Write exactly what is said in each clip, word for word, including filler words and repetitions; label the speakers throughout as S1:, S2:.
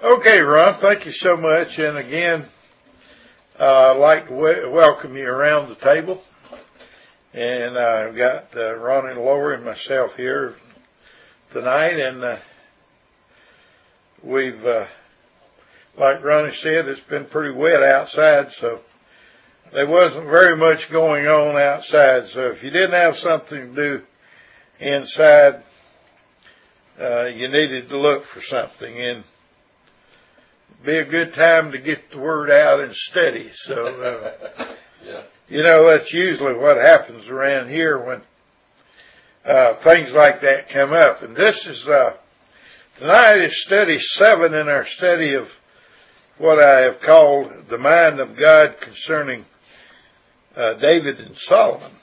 S1: Okay, Ron, thank you so much. And again, uh, I'd like to w- welcome you around the table. And uh, I've got uh, Ronnie Lower and myself here tonight. And uh, we've, uh, like Ronnie said, it's been pretty wet outside, so there wasn't very much going on outside. So if you didn't have something to do inside, uh, you needed to look for something. And be a good time to get the word out and study. So, uh, yeah. You know, that's usually what happens around here when uh, things like that come up. And this is, uh, tonight is study seven in our study of what I have called the mind of God concerning uh, David and Solomon.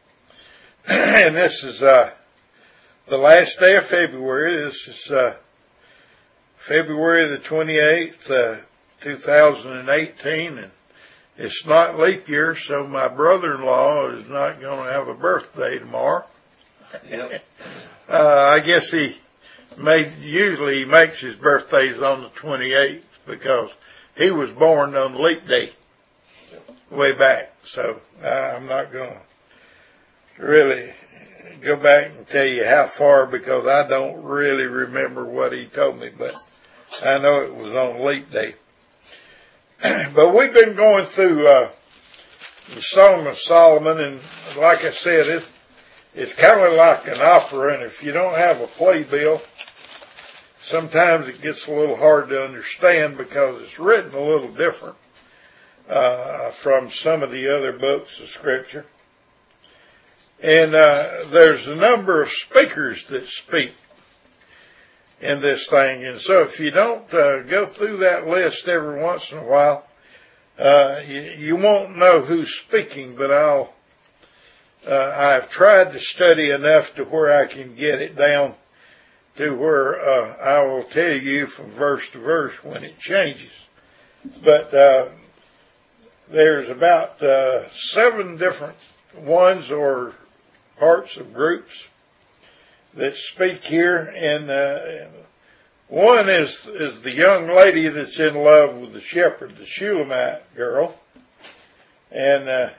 S1: And this is uh, the last day of February. This is uh, February the twenty-eighth, uh, two thousand eighteen, and it's not leap year, so my brother-in-law is not going to have a birthday tomorrow. Yep. uh, I guess he made, usually he makes his birthdays on the twenty-eighth because he was born on leap day way back. So uh, I'm not going to really go back and tell you how far because I don't really remember what he told me, but I know it was on leap day. But we've been going through uh, the Song of Solomon, and like I said, it's, it's kind of like an opera, and if you don't have a playbill, sometimes it gets a little hard to understand because it's written a little different uh, from some of the other books of Scripture. And uh, there's a number of speakers that speak in this thing. And so if you don't uh, go through that list every once in a while, uh, you, you won't know who's speaking, but I'll, uh, I've tried to study enough to where I can get it down to where uh, I will tell you from verse to verse when it changes. But uh, there's about uh, seven different ones or parts of groups that speak here, and uh, one is is the young lady that's in love with the shepherd, the Shulamite girl, and uh,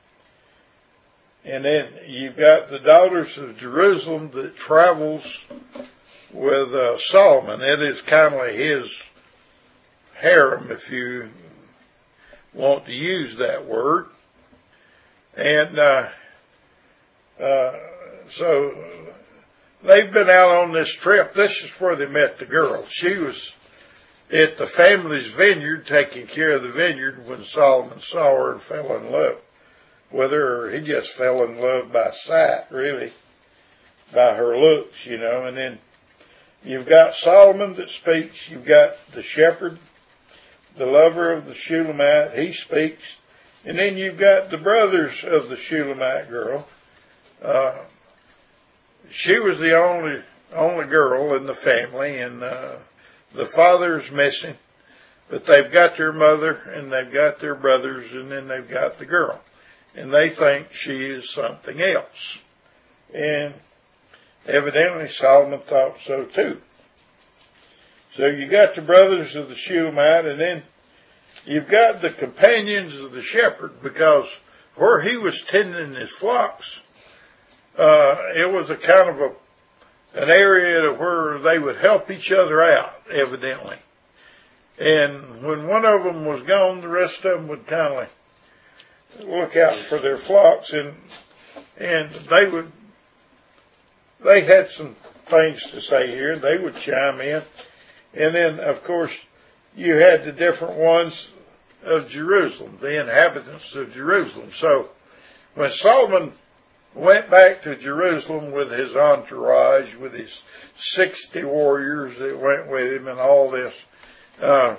S1: and then you've got the daughters of Jerusalem that travels with uh, Solomon. It is kind of his harem, if you want to use that word, and uh, uh, so. They've been out on this trip. This is where they met the girl. She was at the family's vineyard, taking care of the vineyard, when Solomon saw her and fell in love with her. He just fell in love by sight, really, by her looks, you know. And then you've got Solomon that speaks. You've got the shepherd, the lover of the Shulamite. He speaks. And then you've got the brothers of the Shulamite girl. Uh, She was the only only girl in the family, and uh, the father's missing, but they've got their mother, and they've got their brothers, and then they've got the girl, and they think she is something else. And evidently Solomon thought so too. So you got the brothers of the Shulamite, and then you've got the companions of the shepherd, because where he was tending his flocks, Uh, it was a kind of a, an area where they would help each other out, evidently. And when one of them was gone, the rest of them would kind of look out for their flocks, and, and they would, they had some things to say here. They would chime in. And then, of course, you had the different ones of Jerusalem, the inhabitants of Jerusalem. So when Solomon went back to Jerusalem with his entourage, with his sixty warriors that went with him and all this, uh,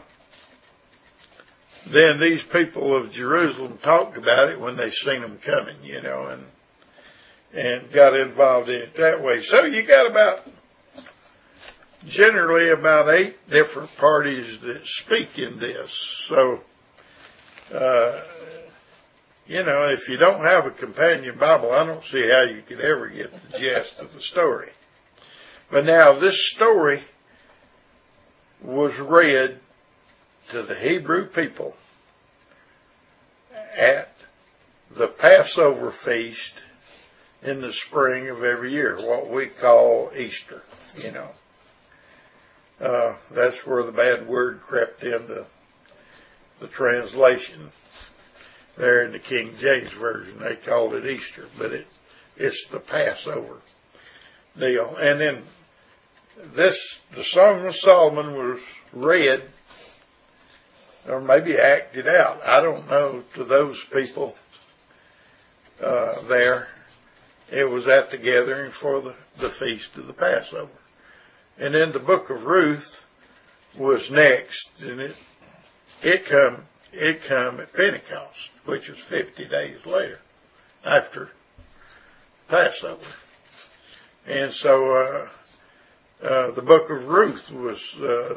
S1: then these people of Jerusalem talked about it when they seen him coming, you know, and and got involved in it that way. So you got about, generally about eight different parties that speak in this. So, uh, You know, if you don't have a companion Bible, I don't see how you could ever get the gist of the story. But now this story was read to the Hebrew people at the Passover feast in the spring of every year, what we call Easter, you know. Uh, that's where the bad word crept into the translation. There in the King James Version, they called it Easter, but it, it's the Passover deal. And then this, the Song of Solomon was read, or maybe acted out, I don't know, to those people uh, there. It was at the gathering for the, the feast of the Passover. And then the book of Ruth was next, and it it come it come at Pentecost, which was fifty days later, after Passover. And so uh, uh, the book of Ruth was uh,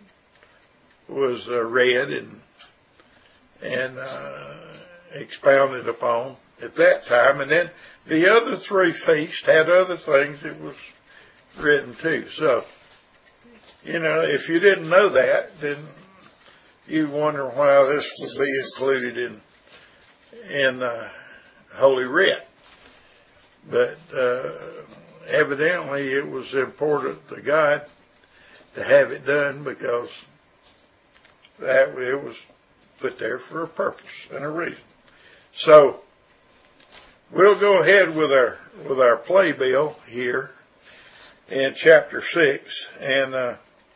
S1: was uh, read and and uh, expounded upon at that time, and then the other three feasts had other things that was written too. So, you know, if you didn't know that, then you wonder why this would be included in in uh, Holy Writ. But uh, evidently, it was important to God to have it done, because that it was put there for a purpose and a reason. So we'll go ahead with our with our playbill here in chapter six, and uh,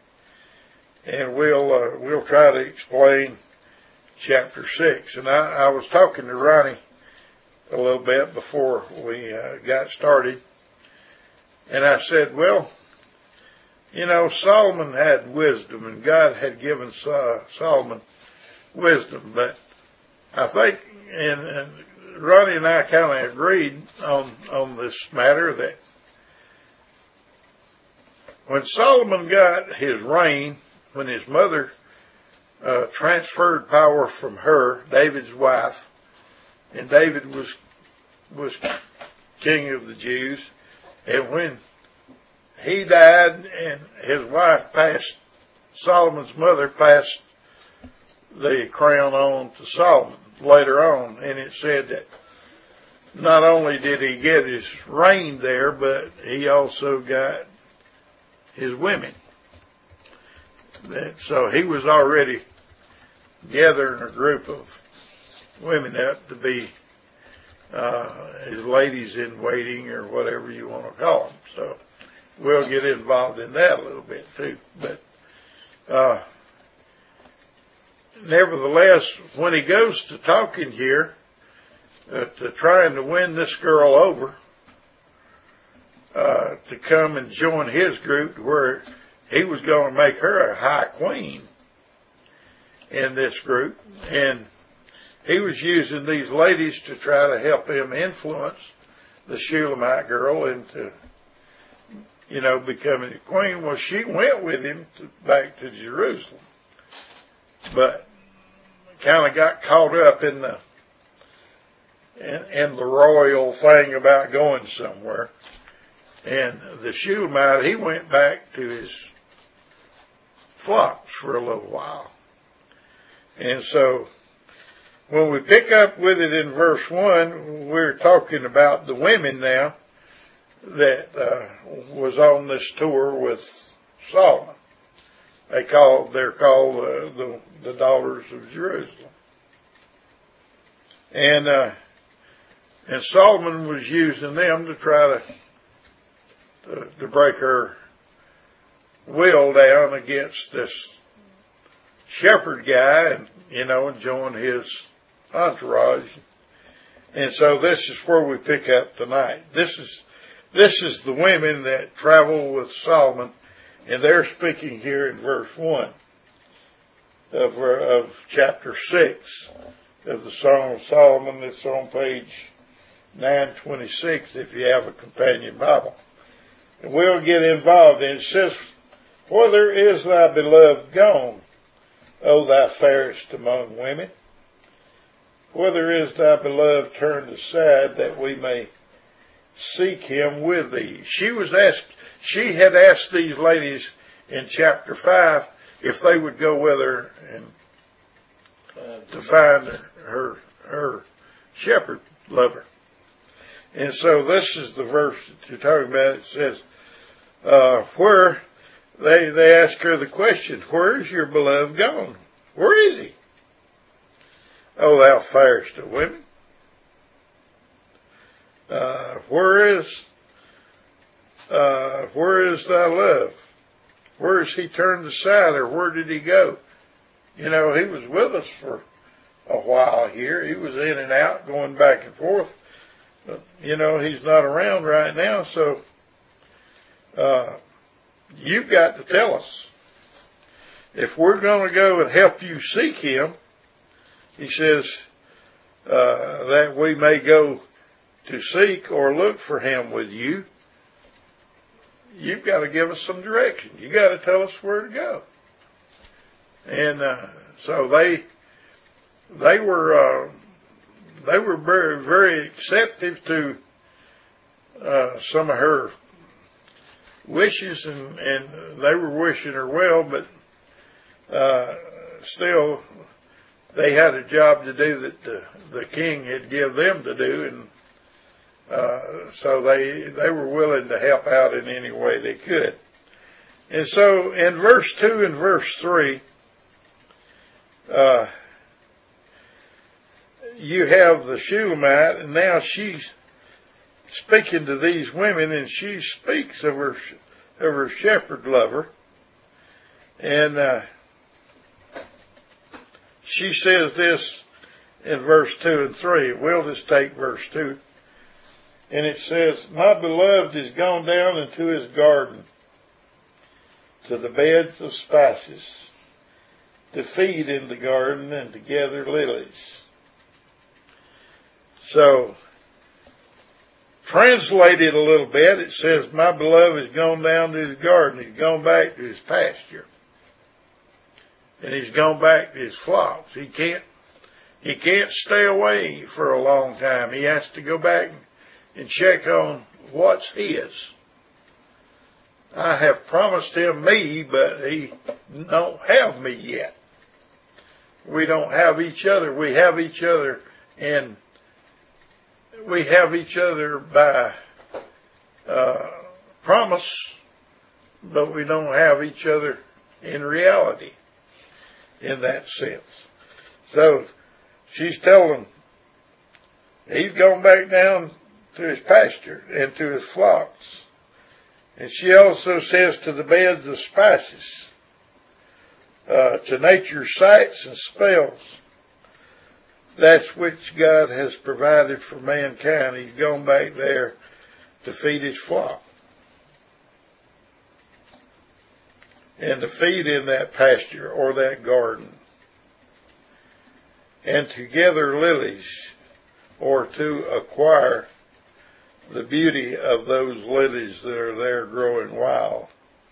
S1: and we'll uh, we'll try to explain chapter six. And I, I was talking to Ronnie a little bit before we uh, got started, and I said, well, you know, Solomon had wisdom, and God had given uh, Solomon wisdom, but I think, and, and Ronnie and I kind of agreed on on this matter, that when Solomon got his reign, when his mother uh, transferred power from her, David's wife, and David was was king of the Jews, and when he died and his wife passed, Solomon's mother passed the crown on to Solomon later on, and it said that not only did he get his reign there, but he also got his women. So he was already gathering a group of women up to be uh, his ladies in waiting, or whatever you want to call them. So we'll get involved in that a little bit too. But uh, nevertheless, when he goes to talking here, uh, to trying to win this girl over uh, to come and join his group, where he was going to make her a high queen in this group, and he was using these ladies to try to help him influence the Shulamite girl into, you know, becoming a queen. Well, she went with him to, back to Jerusalem, but kind of got caught up in the in, in the royal thing about going somewhere. And the Shulamite, he went back to his flocks for a little while. And so when we pick up with it in verse one, we're talking about the women now that uh, was on this tour with Solomon. They call they're called uh, the the daughters of Jerusalem, and uh, and Solomon was using them to try to to, to break her will down against this shepherd guy, and you know, and join his entourage. And so this is where we pick up tonight. This is this is the women that travel with Solomon, and they're speaking here in verse one of of chapter six of the Song of Solomon. It's on page nine twenty-six if you have a companion Bible. And we'll get involved. And it says, "Whither is thy beloved gone, O thou fairest among women? Whither is thy beloved turned aside, that we may seek him with thee?" She was asked, she had asked these ladies in chapter five if they would go with her and to find her, her, her shepherd lover. And so this is the verse that you're talking about. It says, uh, where, they, they ask her the question, where is your beloved gone? Where is he? O thou fairest of women. Uh, where is, uh, where is thy love? Where is he turned aside, or where did he go? You know, he was with us for a while here. He was in and out, going back and forth. But, you know, he's not around right now, so, uh, you've got to tell us. If we're going to go and help you seek him, he says, uh, that we may go to seek or look for him with you, you've got to give us some direction. You got to tell us where to go. And, uh, so they, they were, uh, they were very, very receptive to, uh, some of her wishes, and, and they were wishing her well, but, uh, still, they had a job to do that the, the king had given them to do, and, uh, so they, they were willing to help out in any way they could. And so in verse two and verse three, uh, you have the Shulamite, and now she's speaking to these women, and she speaks of her, of her shepherd lover. And, uh, she says this in verse two and three. We'll just take verse two. And it says, my beloved is gone down into his garden, to the beds of spices, to feed in the garden and to gather lilies. So, translated a little bit, it says, my beloved has gone down to his garden. He's gone back to his pasture. And he's gone back to his flocks. He can't, he can't stay away for a long time. He has to go back and check on what's his. I have promised him me, but he don't have me yet. We don't have each other. We have each other, and we have each other by uh, promise, but we don't have each other in reality in that sense. So she's telling him he's gone back down to his pasture and to his flocks. And she also says to the beds of spices, uh, to nature's sights and spells, that's which God has provided for mankind. He's gone back there to feed his flock. And to feed in that pasture or that garden. And to gather lilies, or to acquire the beauty of those lilies that are there growing wild.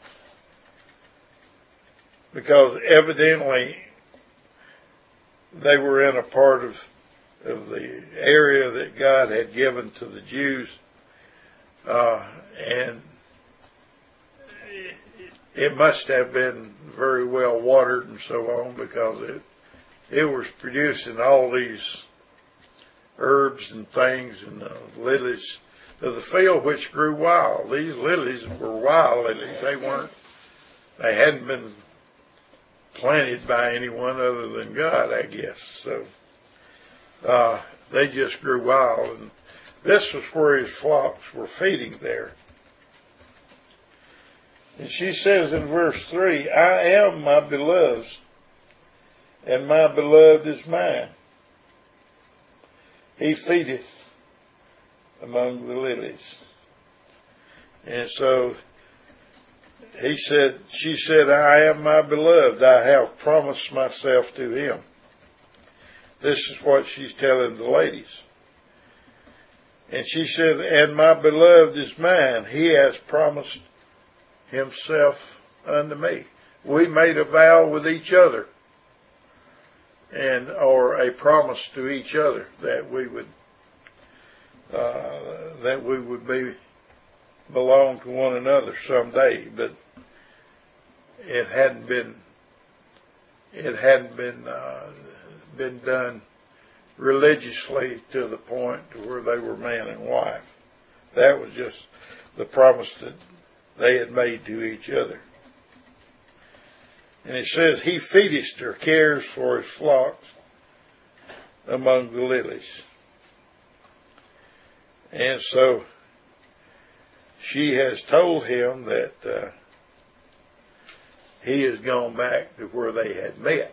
S1: Because evidently they were in a part of, of the area that God had given to the Jews, uh, and it, it must have been very well watered and so on, because it, it was producing all these herbs and things, and uh, lilies of the field which grew wild. These lilies were wild lilies. They weren't, they hadn't been planted by anyone other than God, I guess. So, uh, they just grew wild, and this was where his flocks were feeding there. And she says in verse three, I am my beloved's, and my beloved is mine. He feedeth among the lilies. And so he said, she said, I am my beloved. I have promised myself to him. This is what she's telling the ladies. And she said, and my beloved is mine. He has promised himself unto me. We made a vow with each other, and or a promise to each other that we would uh, that we would be belong to one another someday, but it hadn't been it hadn't been uh, been done religiously to the point to where they were man and wife. That was just the promise that they had made to each other. And it says, he feedeth or cares for his flocks among the lilies. And so she has told him that uh, he has gone back to where they had met.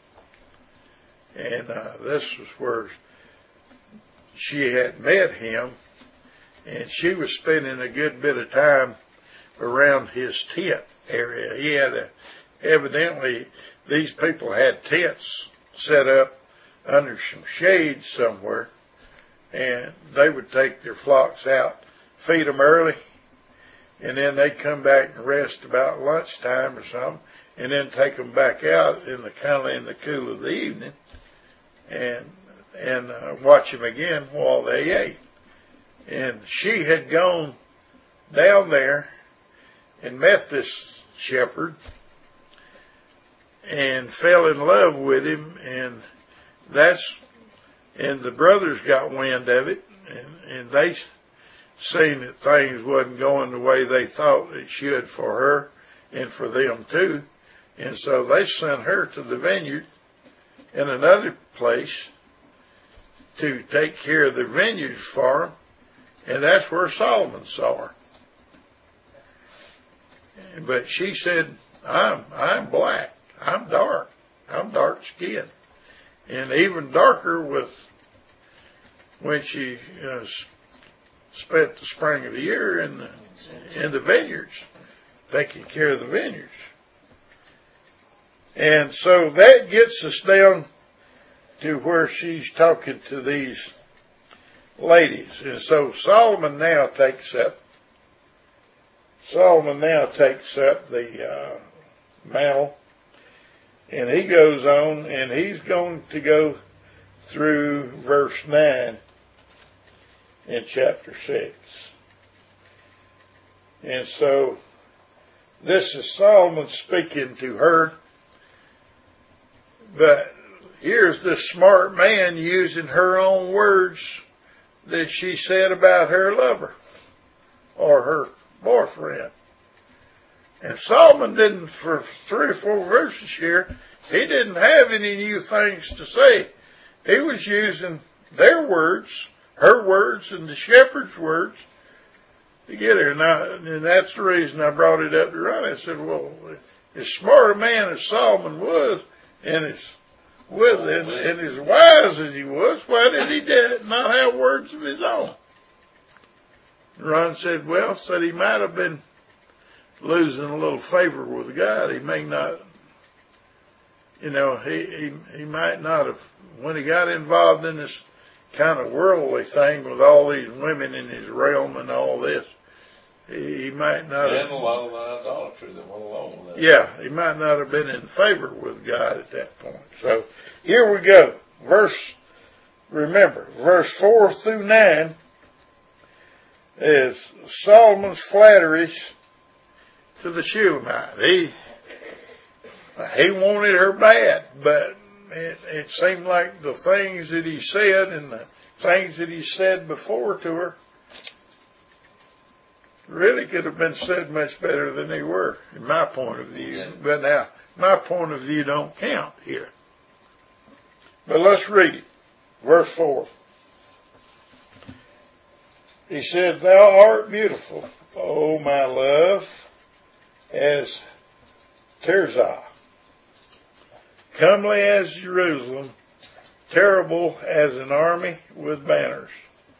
S1: And uh, this was where she had met him, and she was spending a good bit of time around his tent area. He had a, evidently, these people had tents set up under some shade somewhere, and they would take their flocks out, feed them early, and then they'd come back and rest about lunchtime or something, and then take them back out in the kind of in the cool of the evening, and and uh, watch them again while they ate. And she had gone down there and met this shepherd and fell in love with him, and that's and the brothers got wind of it, and, and they seen that things wasn't going the way they thought it should for her and for them too, and so they sent her to the vineyard in another place to take care of the vineyards for them, and that's where Solomon saw her. But she said, I'm I'm black, I'm dark, I'm dark skinned, and even darker with when she uh, spent the spring of the year in the, in the vineyards, taking care of the vineyards. And so that gets us down to where she's talking to these ladies. And so Solomon now takes up, Solomon now takes up the uh, mantle, and he goes on, and he's going to go through verse nine in chapter six. And so this is Solomon speaking to her, but here's this smart man using her own words that she said about her lover or her boyfriend. And Solomon didn't, for three or four verses here, he didn't have any new things to say. He was using their words, her words, and the shepherd's words to get her. And, I, and that's the reason I brought it up to Ronnie. I said, well, as smart a man as Solomon was, and as with and, and as wise as he was, why did he not have words of his own? Ron said, well, said he might have been losing a little favor with God. He may not, you know, he, he, he might not have, when he got involved in this kind of worldly thing with all these women in his realm and all this, he, he might not
S2: and
S1: have.
S2: And a lot of the idolatry that went along with that.
S1: Yeah, he might not have been in favor with God at that point. So here we go. Verse, remember, verse four through nine is Solomon's flatteries to the Shulamite. He, he wanted her bad, but it, it seemed like the things that he said and the things that he said before to her really could have been said much better than they were, in my point of view. Yeah. But now, my point of view don't count here. But let's read it. Verse four. He said, thou art beautiful, O my love, as Tirzah, comely as Jerusalem, terrible as an army with banners.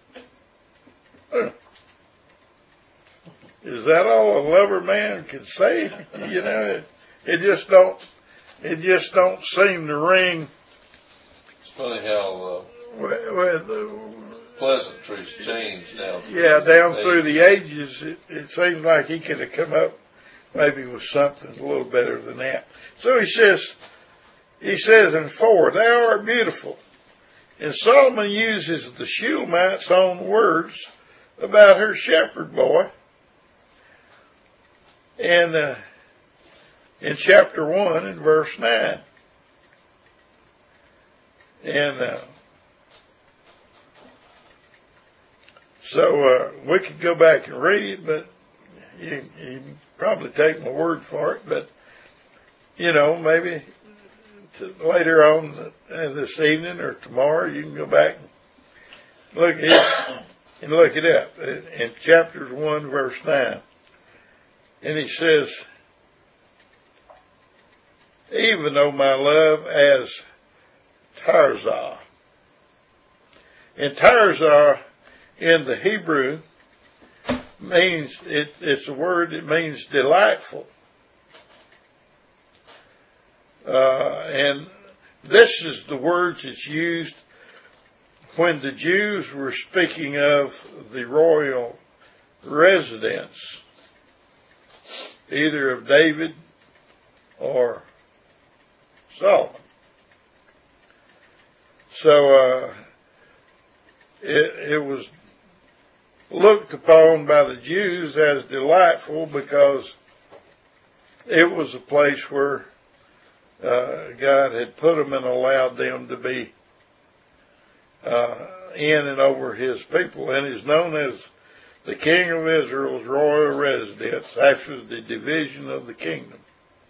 S1: Is that all a lover man could say? You know, it, it just don't, it just don't seem to ring.
S2: It's funny how uh,
S1: with, with, uh,
S2: pleasantries change now.
S1: Yeah, down through the ages, it, it seems like he could have come up maybe with something a little better than that. So he says, he says in four, thou art beautiful. And Solomon uses the Shulamite's own words about her shepherd boy. And uh, in chapter one and verse nine. And uh, so uh, we could go back and read it, but you, you can probably take my word for it. But, you know, maybe to later on uh, this evening or tomorrow, you can go back and look at it and look it up. In, in chapters one, verse nine. And he says, even though my love as Tirzah. And Tirzah in the Hebrew means, it, it's a word that means delightful. Uh, and this is the words that's used when the Jews were speaking of the royal residence, either of David or Solomon. So uh, it, it was looked upon by the Jews as delightful because it was a place where uh, God had put them and allowed them to be uh, in and over his people, and is known as the King of Israel's royal residence after the division of the kingdom.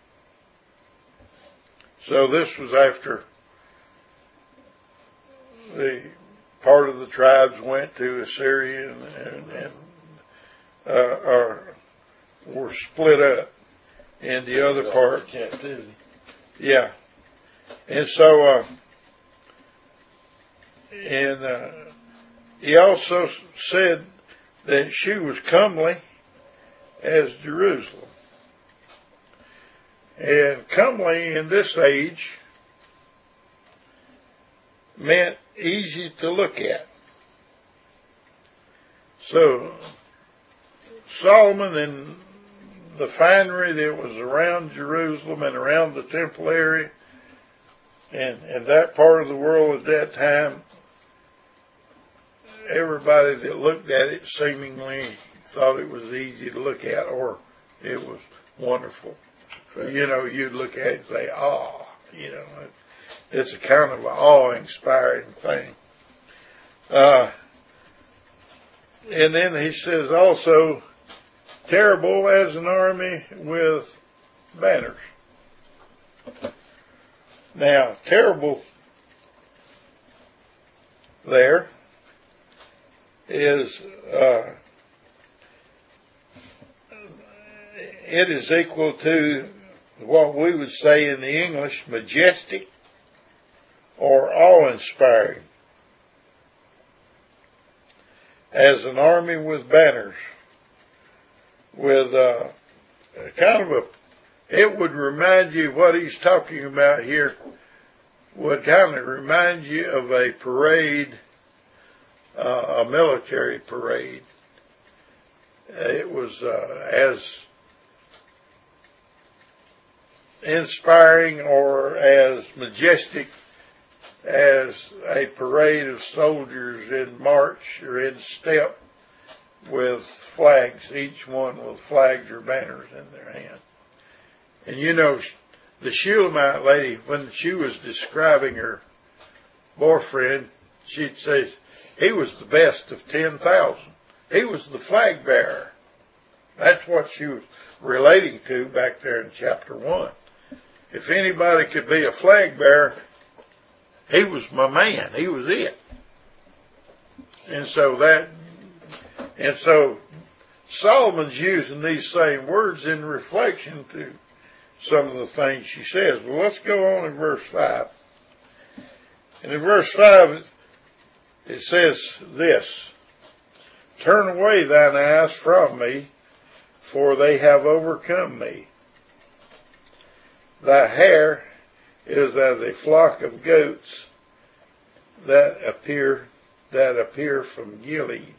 S1: So this was after the part of the tribes went to Assyria and, and, and uh, or were split up, and the other part captivity. Yeah, and so uh, and uh, he also said that she was comely as Jerusalem. And comely in this age meant easy to look at. So Solomon and the finery that was around Jerusalem and around the temple area and, and that part of the world at that time, everybody that looked at it seemingly thought it was easy to look at, or it was wonderful. You know, you'd look at it and say, ah, you know, it's a kind of an awe-inspiring thing. Uh, and then he says also, terrible as an army with banners. Now, terrible there is, uh, it is equal to what we would say in the English, majestic or awe-inspiring. As an army with banners, with uh, kind of a, it would remind you, what he's talking about here would kind of remind you of a parade, uh, a military parade. It was uh, as inspiring or as majestic as a parade of soldiers in march or in step with flags, each one with flags or banners in their hand. And you know, the Shulamite lady, when she was describing her boyfriend, she'd say he was the best of ten thousand. He was the flag bearer. That's what she was relating to back there in chapter one. If anybody could be a flag bearer, he was my man. He was it. And so that, and so Solomon's using these same words in reflection to some of the things she says. Well, let's go on in verse five. And in verse five, it says this, turn away thine eyes from me, for they have overcome me. Thy hair is as a flock of goats that appear that appear from Gilead.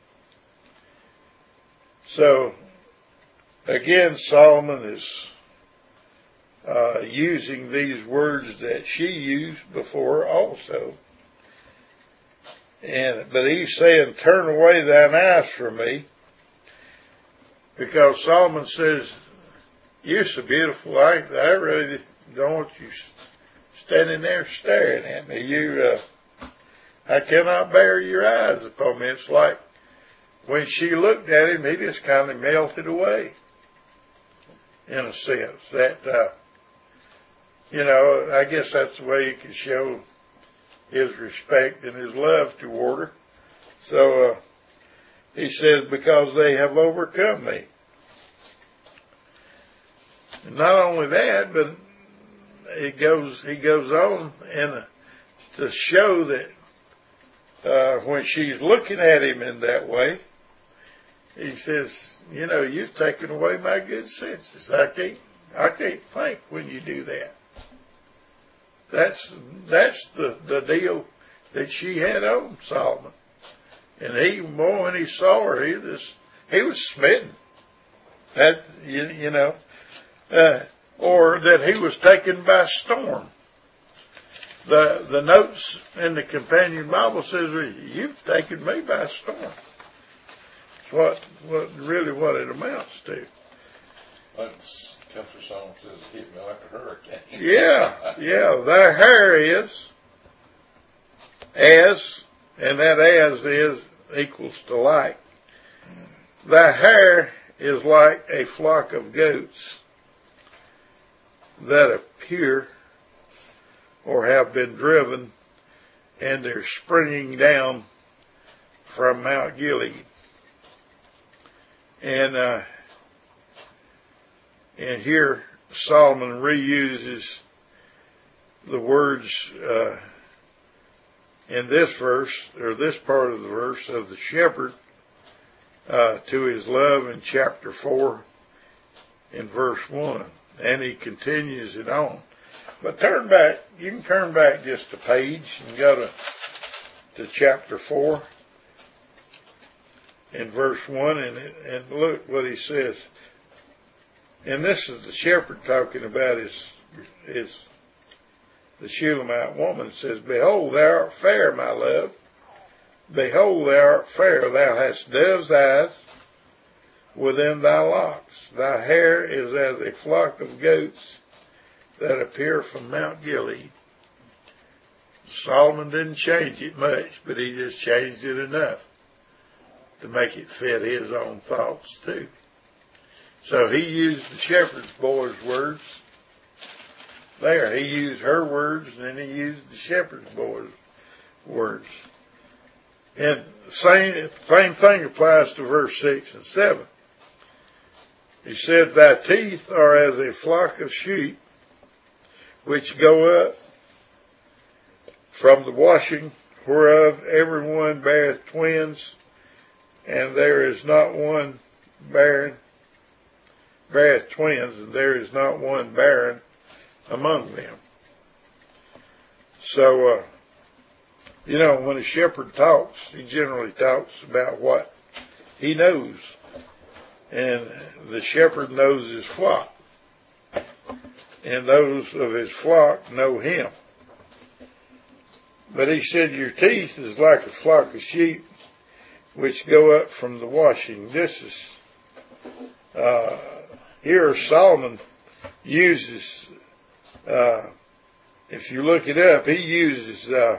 S1: So again, Solomon is uh, using these words that she used before also, and but he's saying, "Turn away thine eyes from me," because Solomon says, you're so beautiful, I, I really don't want you standing there staring at me. You, uh, I cannot bear your eyes upon me. It's like when she looked at him, he just kind of melted away, in a sense. That, uh, you know, I guess that's the way he could show his respect and his love toward her. So, uh, he says, because they have overcome me. And not only that, but it goes, he goes on and uh, to show that, uh, when she's looking at him in that way, he says, you know, you've taken away my good senses. I can't, I can't think when you do that. That's, that's the, the deal that she had on Solomon. And he, boy, when he saw her, he was, he was smitten. That, you, you know, uh, or that he was taken by storm. The, the notes in the companion Bible says, you've taken me by storm. It's what, what, really what it amounts to.
S2: That's country song says, hit me like a hurricane.
S1: Yeah, yeah, their hair is as, and that as is equals to like. Thy hair is like a flock of goats that appear or have been driven, and they're springing down from Mount Gilead. And, uh, and here Solomon reuses the words, uh, in this verse, or this part of the verse, of the shepherd, uh, to his love in chapter four in verse one. And he continues it on. But turn back, you can turn back just a page and go to, to chapter four in verse one, and, and look what he says. And this is the shepherd talking about his, his, the Shulamite woman. It says, behold, thou art fair, my love. Behold, thou art fair. Thou hast dove's eyes within thy locks. Thy hair is as a flock of goats that appear from Mount Gilead. Solomon didn't change it much, but he just changed it enough to make it fit his own thoughts too. So he used the shepherd's boy's words there. He used her words, and then he used the shepherd's boy's words. And the same, same thing applies to verse six and seven. He said, thy teeth are as a flock of sheep, which go up from the washing, whereof every one beareth twins, and there is not one barren, beareth twins, and there is not one barren among them. So, uh, you know, when a shepherd talks, he generally talks about what he knows. And the shepherd knows his flock. And those of his flock know him. But he said, your teeth is like a flock of sheep which go up from the washing. This is, uh, here Solomon uses, uh, if you look it up, he uses, uh,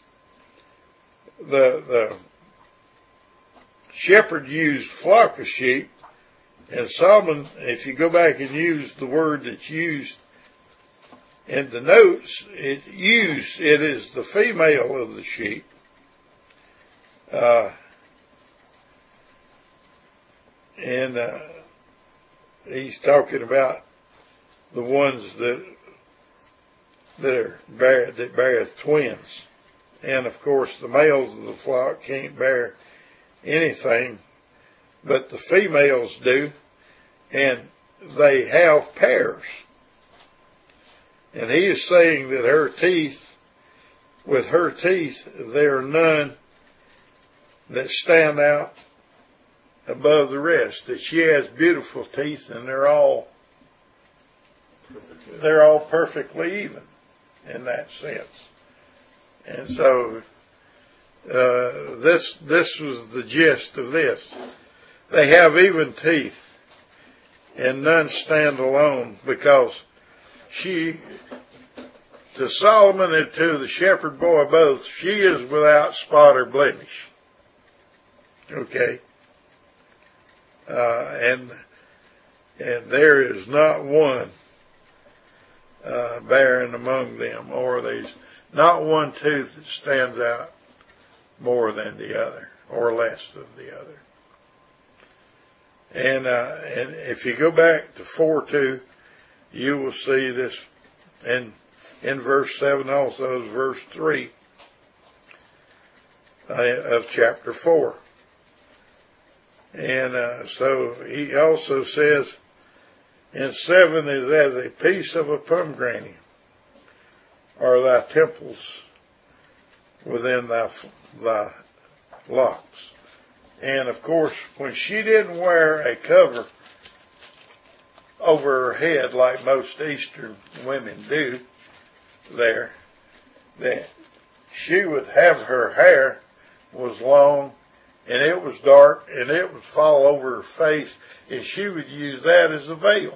S1: the, the shepherd used flock of sheep, and Solomon, if you go back and use the word that's used in the notes, it used, it is the female of the sheep. Uh, and, uh, he's talking about the ones that, that are bear, that beareth twins. And of course the males of the flock can't bear anything, but the females do, and they have pairs. And he is saying that her teeth, with her teeth, there are none that stand out above the rest. That she has beautiful teeth, and they're all, they're all perfectly even in that sense. And so, uh, this, this was the gist of this. They have even teeth, and none stand alone, because she, to Solomon and to the shepherd boy both, she is without spot or blemish. Okay. Uh, and, and there is not one, uh, barren among them, or there's not one tooth that stands out more than the other, or less than the other. And, uh, and if you go back to four two, you will see this in, in verse seven, also is verse three uh, of chapter four. And, uh, so he also says in seven is as a piece of a pomegranate are thy temples within thy, thy locks. And of course, when she didn't wear a cover over her head like most Eastern women do there, that she would have her hair was long and it was dark and it would fall over her face, and she would use that as a veil.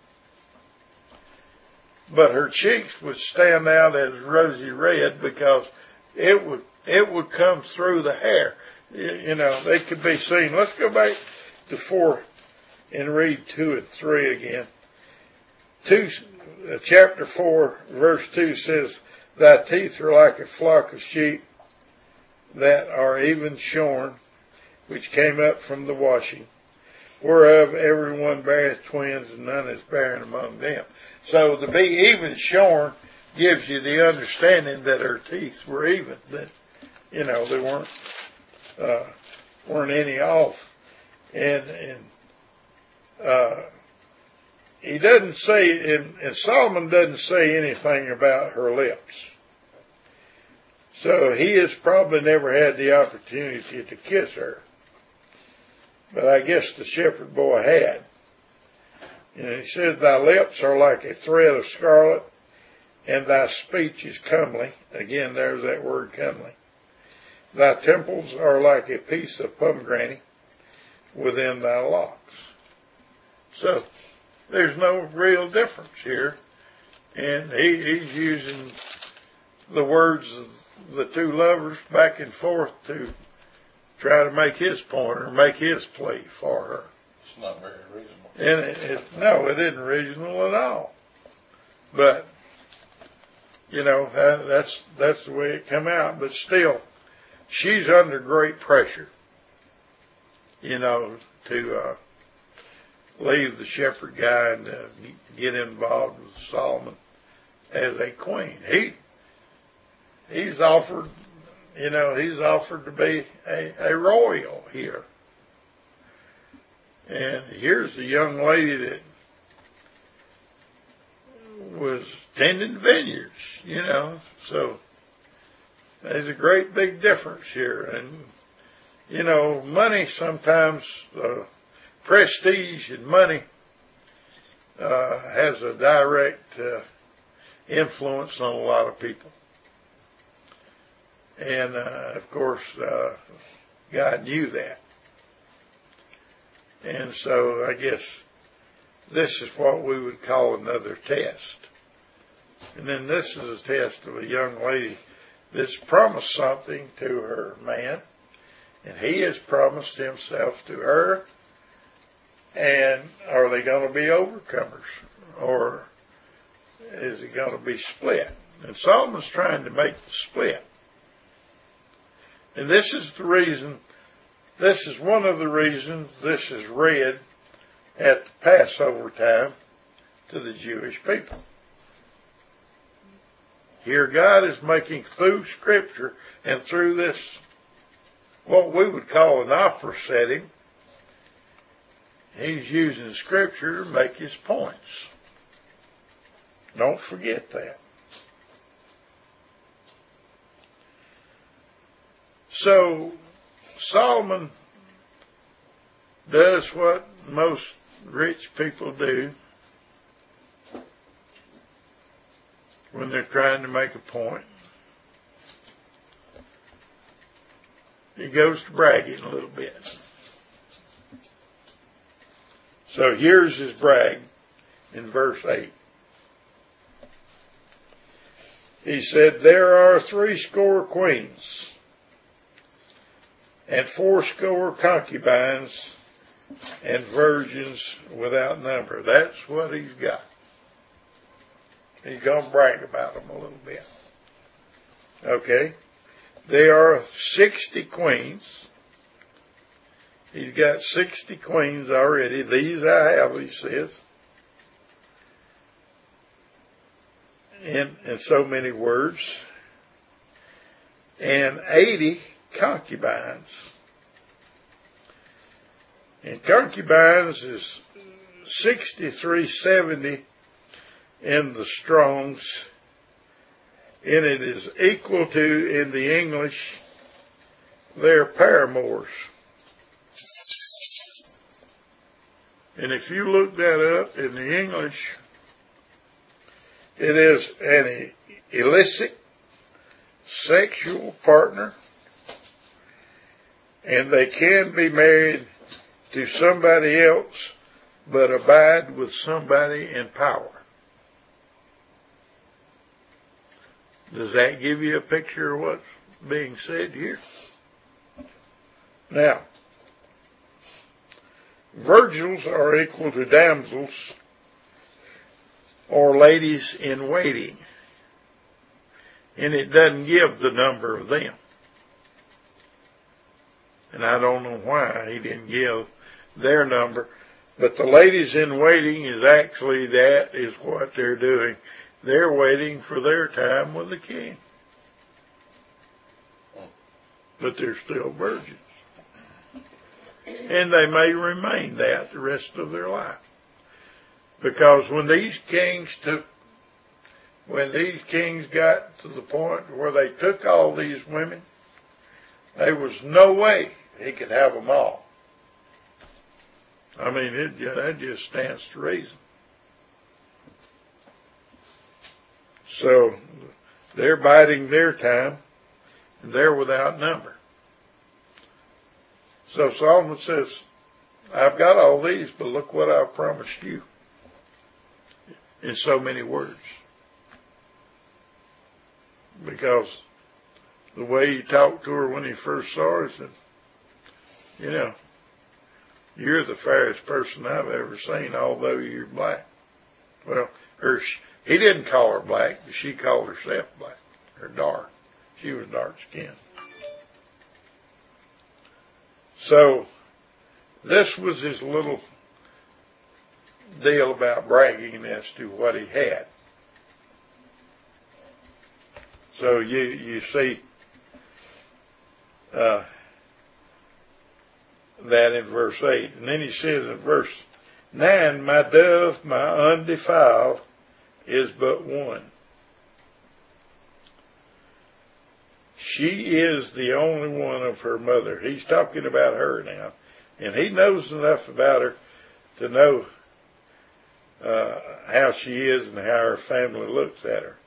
S1: But her cheeks would stand out as rosy red because it would it would come through the hair. You know, they could be seen. Let's go back to four and read two and three again. Two, uh, chapter four, verse two says, thy teeth are like a flock of sheep that are even shorn, which came up from the washing, whereof every one beareth twins, and none is barren among them. So to be even shorn gives you the understanding that her teeth were even, that, you know, they weren't, uh, weren't any off. And, and, uh, he doesn't say, and, and Solomon doesn't say anything about her lips. So he has probably never had the opportunity to kiss her. But I guess the shepherd boy had. And he says, thy lips are like a thread of scarlet, and thy speech is comely. Again, there's that word comely. Thy temples are like a piece of pomegranate within thy locks. So, there's no real difference here. And he, he's using the words of the two lovers back and forth to try to make his point or make his plea for her.
S2: It's not very reasonable.
S1: And it, it, no, it isn't reasonable at all. But, you know, that, that's, that's the way it come out. But still, she's under great pressure, you know, to, uh, leave the shepherd guy and uh, get involved with Solomon as a queen. He, he's offered, you know, he's offered to be a, a royal here. And here's a young lady that was tending vineyards, you know, so there's a great big difference here. And, you know, money sometimes, uh, prestige and money uh, has a direct uh, influence on a lot of people. And, uh, of course, uh, God knew that. And so I guess this is what we would call another test. And then this is a test of a young lady that's promised something to her man, and he has promised himself to her. And are they going to be overcomers, or is it going to be split? And Solomon's trying to make the split. And this is the reason, this is one of the reasons this is read at the Passover time to the Jewish people. Here God is making through Scripture and through this, what we would call an opera setting, he's using Scripture to make his points. Don't forget that. So, Solomon does what most rich people do when they're trying to make a point. He goes to bragging a little bit. So here's his brag in verse eight. he said, there are threescore queens and fourscore concubines and virgins without number. That's what he's got. He's going to brag about them a little bit. Okay. There are sixty queens. He's got sixty queens already. These I have, he says. In, in so many words. And eighty concubines. And concubines is sixty-three seventy in the Strong's, and it is equal to, in the English, their paramours. And if you look that up in the English, it is an illicit sexual partner, and they can be married to somebody else, but abide with somebody in power. Does that give you a picture of what's being said here? Now, virgins are equal to damsels or ladies in waiting, and it doesn't give the number of them. And I don't know why he didn't give their number, but the ladies in waiting is actually, that is what they're doing. They're waiting for their time with the king. But they're still virgins. And they may remain that the rest of their life. Because when these kings took, when these kings got to the point where they took all these women, there was no way he could have them all. I mean, it, that just stands to reason. So they're biding their time, and they're without number. So Solomon says, I've got all these, but look what I've promised you. In so many words. Because the way he talked to her when he first saw her, said, you know, you're the fairest person I've ever seen, although you're black. Well, her, he didn't call her black, but she called herself black, or dark. She was dark skinned. So, this was his little deal about bragging as to what he had. So you, you see, uh, that in verse eight. And then he says in verse nine, my dove, my undefiled, is but one. She is the only one of her mother. He's talking about her now. And he knows enough about her to know uh, how she is and how her family looks at her.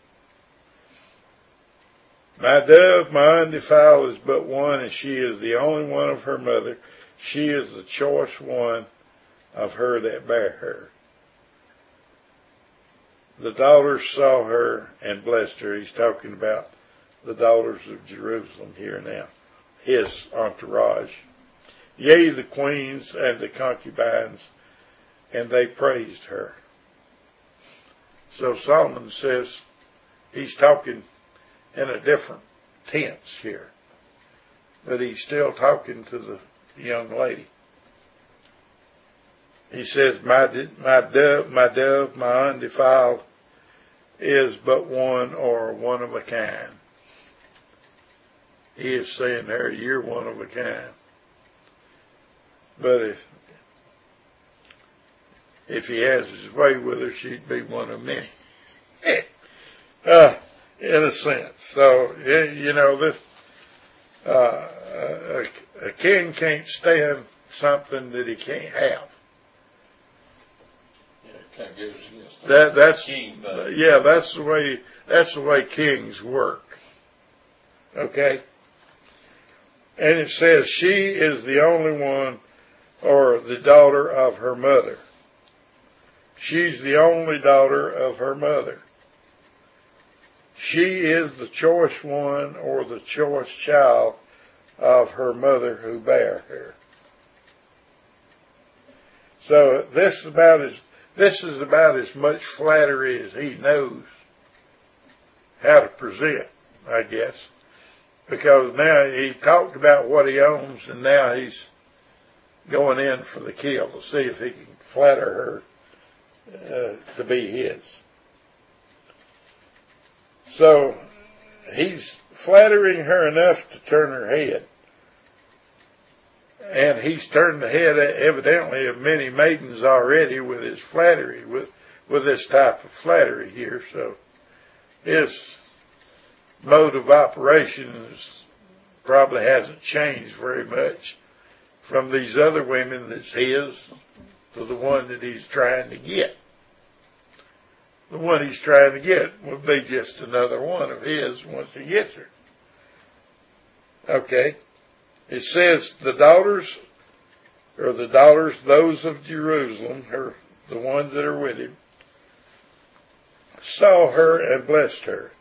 S1: My dove, my undefiled, is but one, and she is the only one of her mother. She is the choice one of her that bare her. The daughters saw her and blessed her. He's talking about the daughters of Jerusalem here now, his entourage. Yea, the queens and the concubines, and they praised her. So Solomon says he's talking in a different tense here, but he's still talking to the young lady. He says, my, my dove, my dove, my undefiled, is but one, or one of a kind. He is saying there, you're one of a kind. But if if he has his way with her, she'd be one of many. uh, in a sense. So, you know, this, uh, a, a king can't stand something that he can't have.
S2: Yeah, kind of goes against
S1: that, that's,
S2: king thing.
S1: Yeah, that's the way, that's the way kings work. Okay? And it says, she is the only one, or the daughter of her mother. She's the only daughter of her mother. she is the choice one or the choice child of her mother who bare her. So this is about as this is about as much flattery as he knows how to present, I guess, because now he talked about what he owns, and now he's going in for the kill to see if he can flatter her uh, to be his. So he's flattering her enough to turn her head. And he's turned the head, evidently, of many maidens already with his flattery, with, with this type of flattery here. So his mode of operation is, probably hasn't changed very much from these other women that's his to the one that he's trying to get. The one he's trying to get would be just another one of his once he gets her. Okay. It says the daughters, or the daughters, those of Jerusalem, her, the ones that are with him, saw her and blessed her.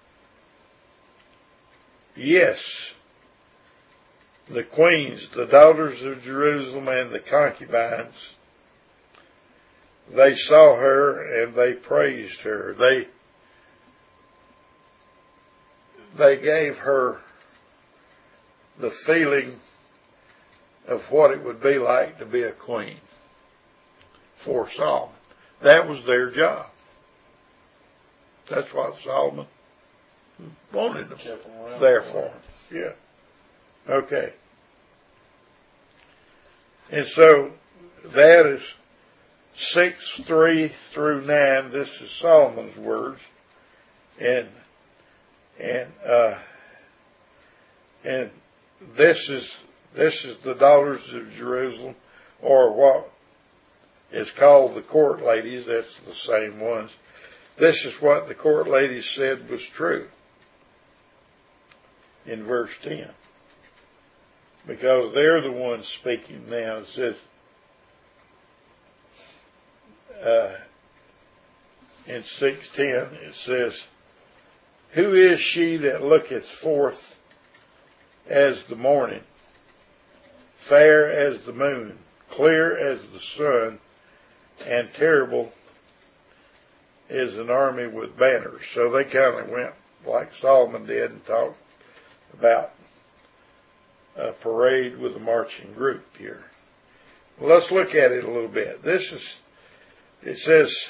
S1: Yes, the queens, the daughters of Jerusalem and the concubines, they saw her and they praised her. They, they gave her the feeling of what it would be like to be a queen for Solomon. That was their job. That's what Solomon wanted them there for. Yeah. Okay. And so that is six, three through nine. This is Solomon's words. And, and, uh, and this is, this is the daughters of Jerusalem, or what is called the court ladies. That's the same ones. This is what the court ladies said was true in verse ten. Because they're the ones speaking now. It says, uh, in six ten, it says, who is she that looketh forth as the morning, fair as the moon, clear as the sun, and terrible is an army with banners. So they kind of went like Solomon did and talked about a parade with a marching group here. Well, let's look at it a little bit. This is, it says,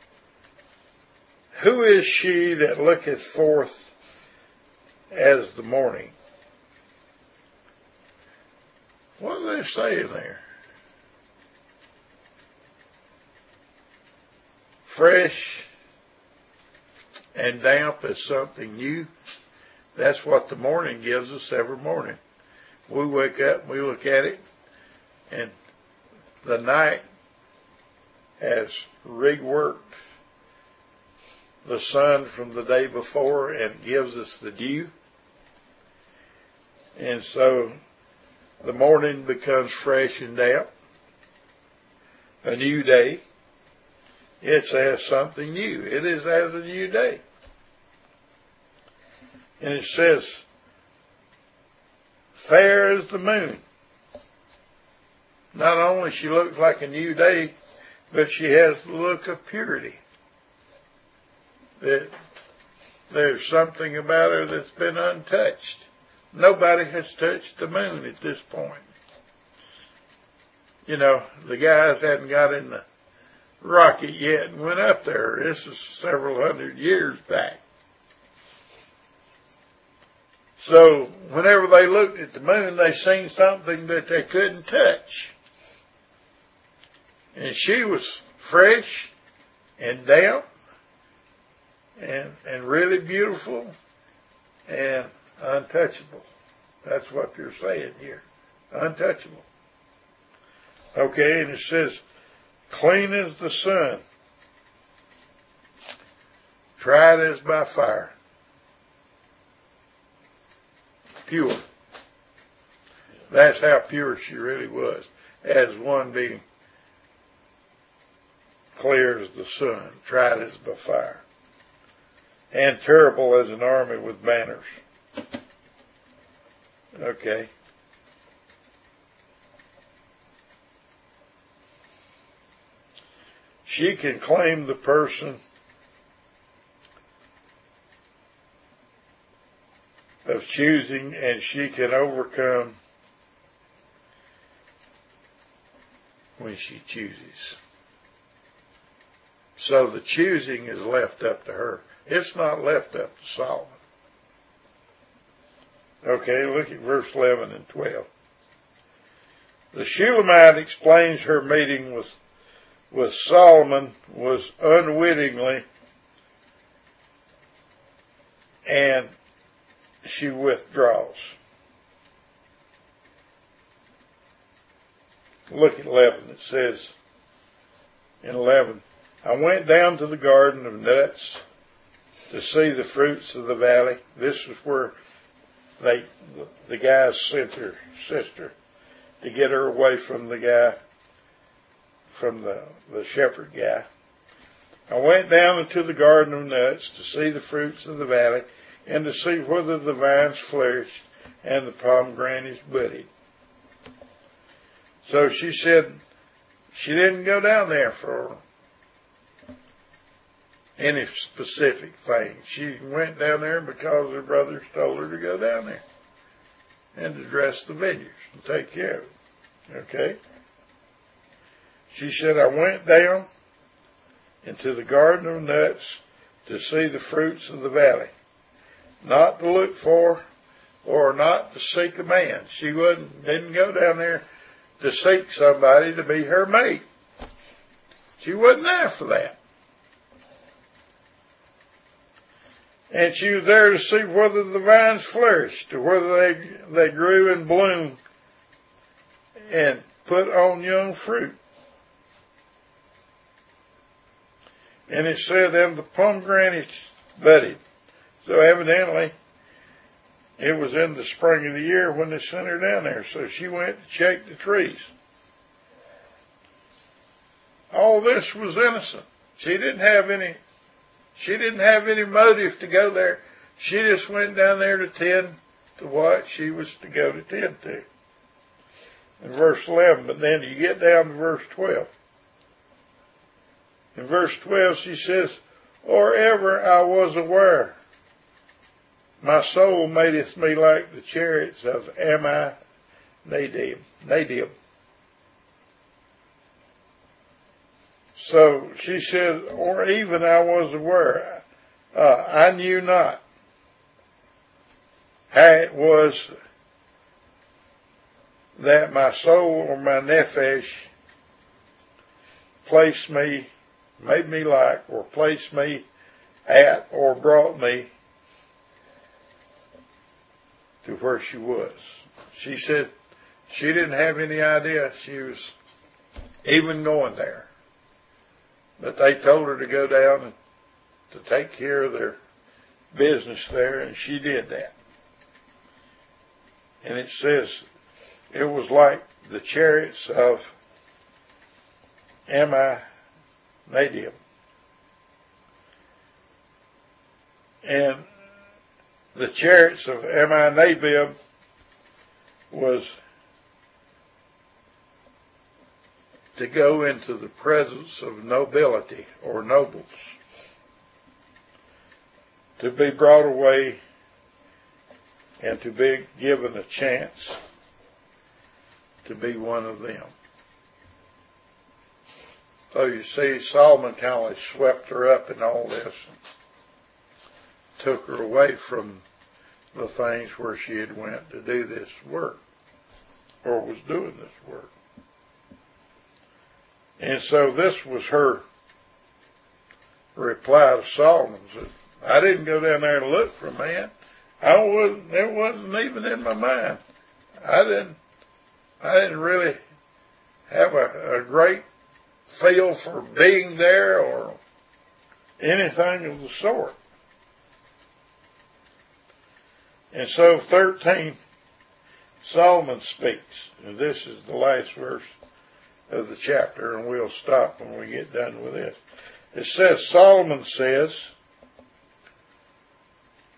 S1: who is she that looketh forth as the morning? What are they saying there? Fresh and damp as something new. That's what the morning gives us every morning. We wake up and we look at it, and the night has reworked the sun from the day before and gives us the dew. And so the morning becomes fresh and damp. A new day. It's as something new. It is as a new day. And it says, fair as the moon. Not only she looks like a new day, but she has the look of purity. That there's something about her that's been untouched. Nobody has touched the moon at this point. You know, the guys hadn't got in the rocket yet and went up there. This is several hundred years back. So whenever they looked at the moon, they seen something that they couldn't touch. And she was fresh and damp and, and really beautiful and untouchable. That's what they're saying here. Untouchable. Okay, and it says, clean as the sun, tried as by fire, pure. That's how pure she really was, as one being clear as the sun, tried as by fire. and terrible as an army with banners. Okay. She can claim the person of choosing, and she can overcome when she chooses. So the choosing is left up to her. It's not left up to Solomon. Okay, look at verse eleven and twelve. The Shulamite explains her meeting with, with Solomon was unwittingly, and she withdraws. Look at eleven. It says in eleven, I went down to the garden of nuts to see the fruits of the valley. This is where they, the, the guys sent her sister to get her away from the guy, from the, the shepherd guy. I went down into the garden of nuts to see the fruits of the valley and to see whether the vines flourished and the pomegranates budded. So she said she didn't go down there for any specific thing. She went down there because her brothers told her to go down there and to dress the vineyards and take care of it. Okay? She said, I went down into the garden of nuts to see the fruits of the valley, not to look for or not to seek a man. She wasn't, didn't go down there to seek somebody to be her mate. She wasn't there for that. And she was there to see whether the vines flourished, or whether they, they grew and bloomed and put on young fruit. And it said, and the pomegranates budded. So evidently, it was in the spring of the year when they sent her down there. So she went to check the trees. All this was innocent. She didn't have any, she didn't have any motive to go there. She just went down there to tend to what she was to go to tend to. In verse eleven, but then you get down to verse twelve. In verse twelve she says, or ever I was aware, my soul madeth me like the chariots of Ammi Nadab. Nadab. So she said, or even I was aware, uh, I knew not how it was that my soul or my nephesh placed me, made me like, or placed me at, or brought me to where she was. She said she didn't have any idea she was even going there. But they told her to go down and to take care of their business there, and she did that. And it says, it was like the chariots of Ammi Nadab. And the chariots of Ammi Nadab was to go into the presence of nobility or nobles, to be brought away and to be given a chance to be one of them. So you see, Solomon kind of swept her up in all this and took her away from the things where she had went to do this work, or was doing this work. And so this was her reply to Solomon. Said, I didn't go down there to look for a man. I wasn't, it wasn't even in my mind. I didn't, I didn't really have a, a great feel for being there or anything of the sort. And so thirteen, Solomon speaks, and this is the last verse of the chapter, and we'll stop when we get done with this. It says, Solomon says,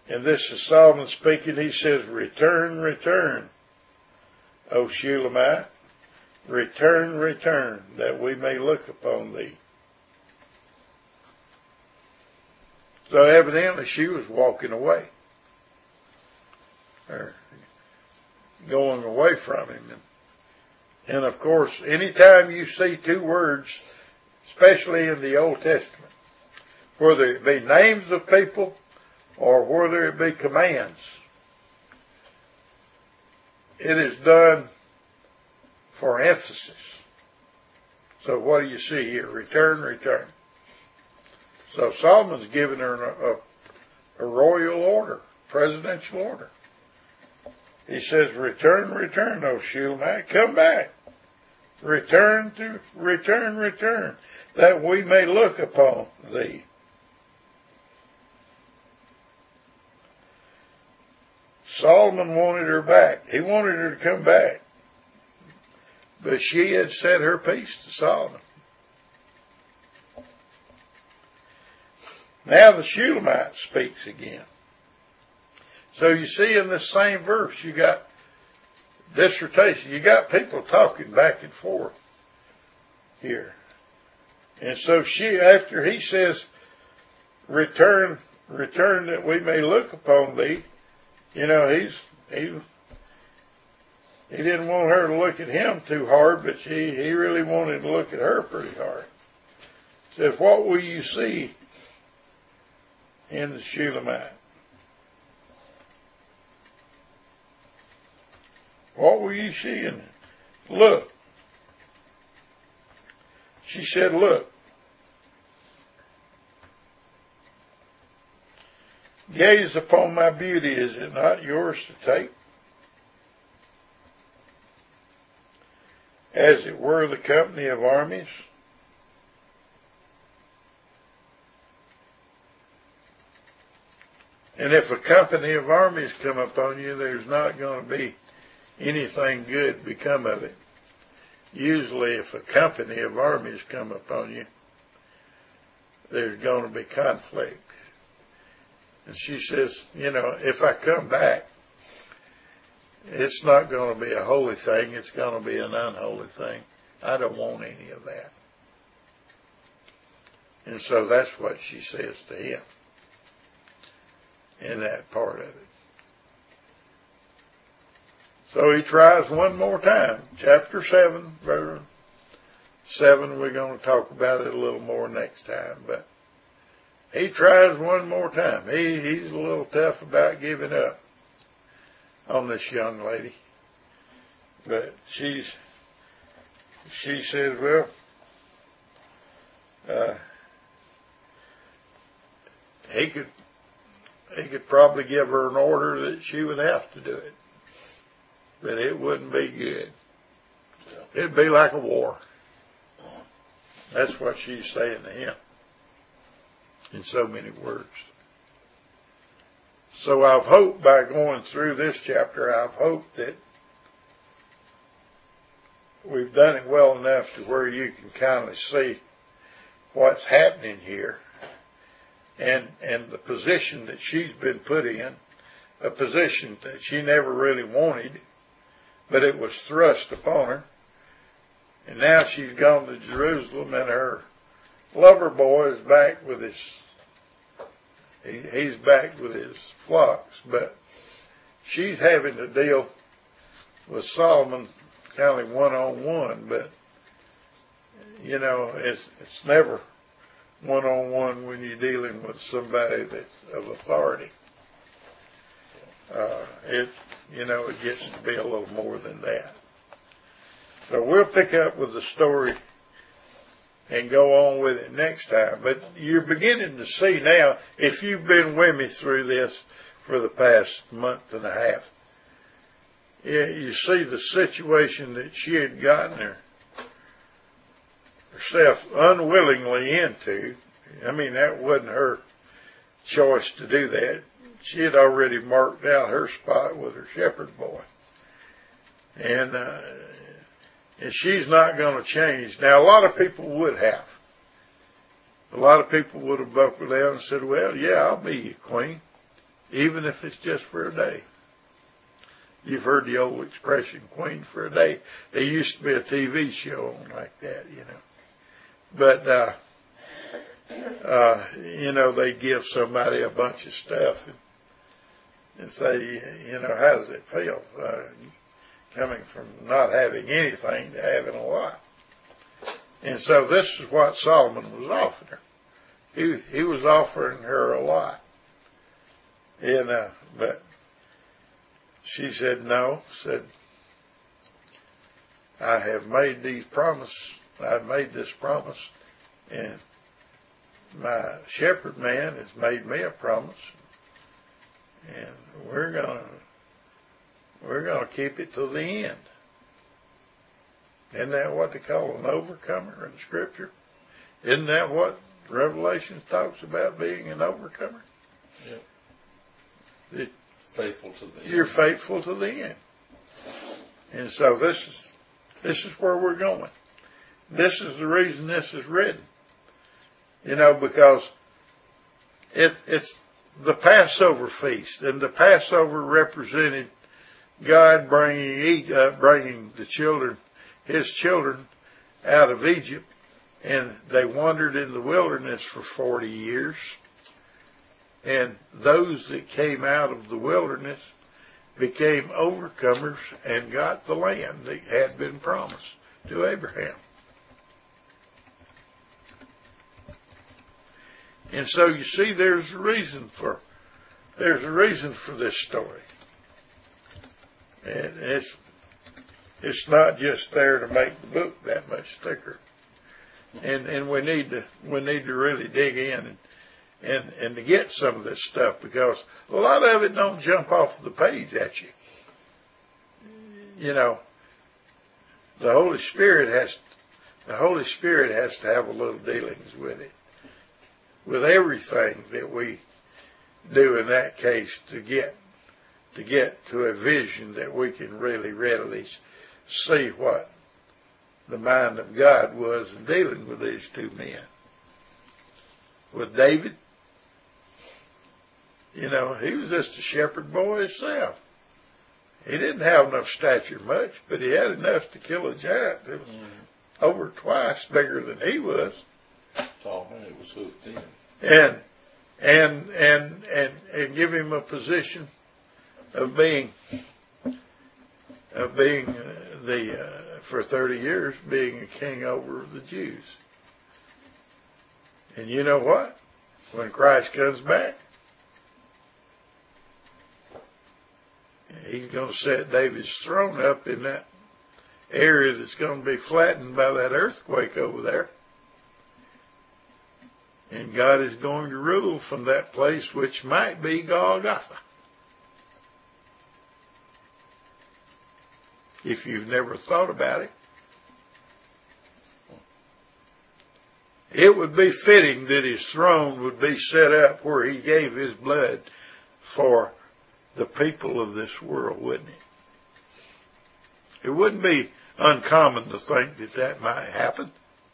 S1: And this is Solomon speaking. He says, return, return, O Shulamite. Return, return, that we may look upon thee. So evidently she was walking away, or going away from him. And, and of course, anytime you see two words, especially in the Old Testament, whether it be names of people or whether it be commands, it is done for emphasis. So what do you see here? Return, return. So Solomon's giving her a, a, a royal order, presidential order. He says, return, return, O Shulamite, come back. Return to, return, return, that we may look upon thee. Solomon wanted her back. He wanted her to come back. But she had said her piece to Solomon. Now the Shulamite speaks again. So you see in this same verse, you got dissertation. You got people talking back and forth here. And so she, after he says, return, return that we may look upon thee, you know, he's, he, he didn't want her to look at him too hard, but she, he really wanted to look at her pretty hard. He says, what will you see in the Shulamite? What were you seeing? Look. She said, look. Gaze upon my beauty, is it not yours to take? As it were the company of armies. And if a company of armies come upon you, there's not going to be anything good become of it. Usually if a company of armies come upon you, there's going to be conflict. And she says, you know, if I come back, it's not going to be a holy thing. It's going to be an unholy thing. I don't want any of that. And so that's what she says to him in that part of it. So he tries one more time. Chapter seven, verse seven, we're going to talk about it a little more next time. But he tries one more time. He, he's a little tough about giving up on this young lady. But she's, she says, well, uh, he could, he could probably give her an order that she would have to do it. But it wouldn't be good. It'd be like a war. That's what she's saying to him in so many words. So I've hoped by going through this chapter, I've hoped that we've done it well enough to where you can kind of see what's happening here and, and the position that she's been put in, a position that she never really wanted, but it was thrust upon her. And now she's gone to Jerusalem and her lover boy is back with his, he, he's back with his flocks, but she's having to deal with Solomon kind of one-on-one, but you know, it's, it's never one-on-one when you're dealing with somebody that's of authority. Uh, it, you know, it gets to be a little more than that. So we'll pick up with the story and go on with it next time. But you're beginning to see now, if you've been with me through this for the past month and a half, yeah, you see the situation that she had gotten her, herself unwillingly into. I mean, that wasn't her choice to do that. She had already marked out her spot with her shepherd boy. And, uh, and she's not going to change. Now, a lot of people would have. A lot of people would have buckled down and said, well, yeah, I'll be your queen. even if it's just for a day. You've heard the old expression, queen for a day. There used to be a T V show on like that, you know. But, uh, uh, you know, they give somebody a bunch of stuff and, and say, you know, how does it feel? Uh, coming from not having anything to having a lot. And so this is what Solomon was offering her. He, he was offering her a lot. And, uh, but she said no, said, I have made these promises, I've made this promise, and my shepherd man has made me a promise, and we're gonna, we're gonna keep it to the end. Isn't that what they call an overcomer in Scripture? Isn't that what Revelation talks about, being an overcomer?
S2: Yep.
S1: It,
S2: faithful to the end.
S1: You're faithful to the end. And so this is, this is where we're going. This is the reason this is written. You know, because it, it's the Passover feast, and the Passover represented God bringing, uh, bringing the children, His children, out of Egypt, and they wandered in the wilderness for forty years. And those that came out of the wilderness became overcomers and got the land that had been promised to Abraham. And so you see, there's a reason for, there's a reason for this story. And it's, it's not just there to make the book that much thicker. And, and we need to, we need to really dig in and, and, and to get some of this stuff, because a lot of it don't jump off the page at you. You know, the Holy Spirit has, the Holy Spirit has to have a little dealings with it. With everything that we do in that case to get, to get to a vision that we can really readily see what the mind of God was in dealing with these two men. With David, you know, he was just a shepherd boy himself. He didn't have no stature much, but he had enough to kill a giant that was mm-hmm. over twice bigger than he was.
S2: Saul it was hooked in.
S1: And, and, and, and, and give him a position of being, of being uh, the, uh, for thirty years, being a king over the Jews. And you know what? When Christ comes back, He's going to set David's throne up in that area that's going to be flattened by that earthquake over there. And God is going to rule from that place, which might be Golgotha. If you've never thought about it. It would be fitting that His throne would be set up where He gave His blood for the people of this world, wouldn't it? It wouldn't be uncommon to think that that might happen.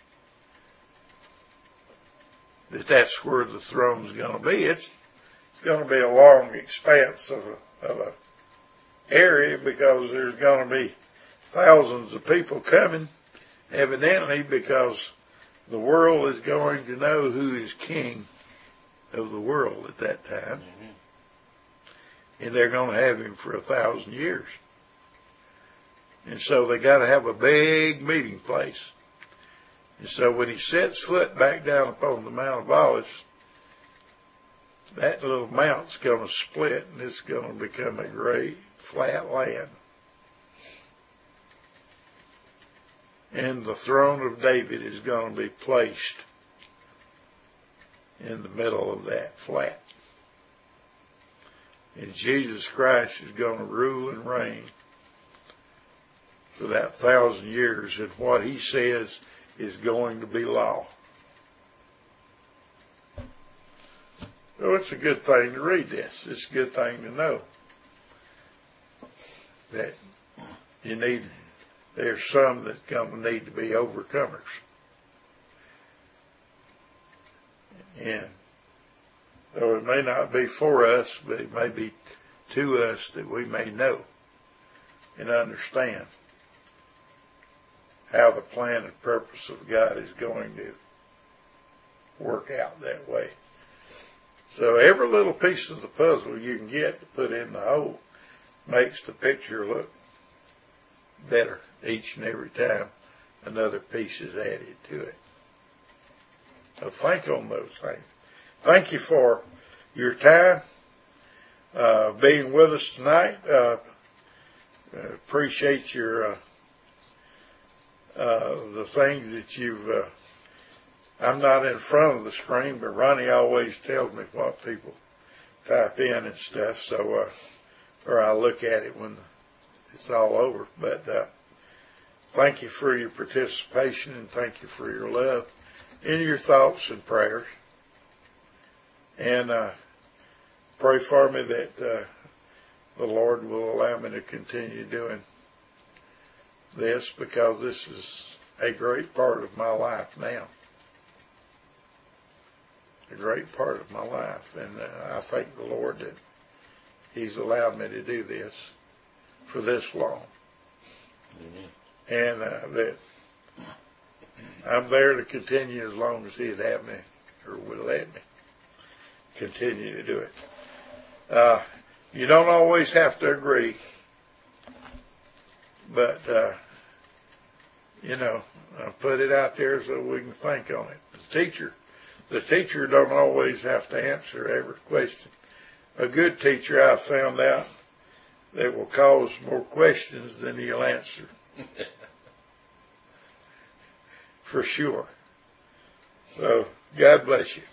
S1: That that's where the throne's going to be. It's, it's going to be a long expanse of a, of a area, because there's going to be thousands of people coming, evidently, because the world is going to know who is king of the world at that time. Mm-hmm. And they're going to have him for a thousand years. And so they got to have a big meeting place. And so when he sets foot back down upon the Mount of Olives, that little mount's going to split, and it's going to become a great flat land. And the throne of David is going to be placed in the middle of that flat. And Jesus Christ is going to rule and reign for that thousand years, and what He says is going to be law. So it's a good thing to read this. It's a good thing to know that you need, there's some that's going to need to be overcomers. And So it may not be for us, but it may be to us that we may know and understand how the plan and purpose of God is going to work out that way. So every little piece of the puzzle you can get to put in the hole makes the picture look better each and every time another piece is added to it. So think on those things. Thank you for your time, uh, being with us tonight. Uh, appreciate your, uh, uh, the things that you've, uh, I'm not in front of the screen, but Ronnie always tells me what people type in and stuff, so, uh, or I look at it when it's all over. But, uh, thank you for your participation, and thank you for your love and your thoughts and prayers. And, uh, pray for me that, uh, the Lord will allow me to continue doing this, because this is a great part of my life now. A great part of my life. And uh, I thank the Lord that He's allowed me to do this for this long.
S2: Amen. And
S1: uh, that I'm there to continue as long as He'd have me, or would let me continue to do it. Uh, you don't always have to agree, but, uh, you know, I put it out there so we can think on it. The teacher, the teacher don't always have to answer every question. A good teacher, I've found out, that will cause more questions than he'll answer. For sure. So, God bless you.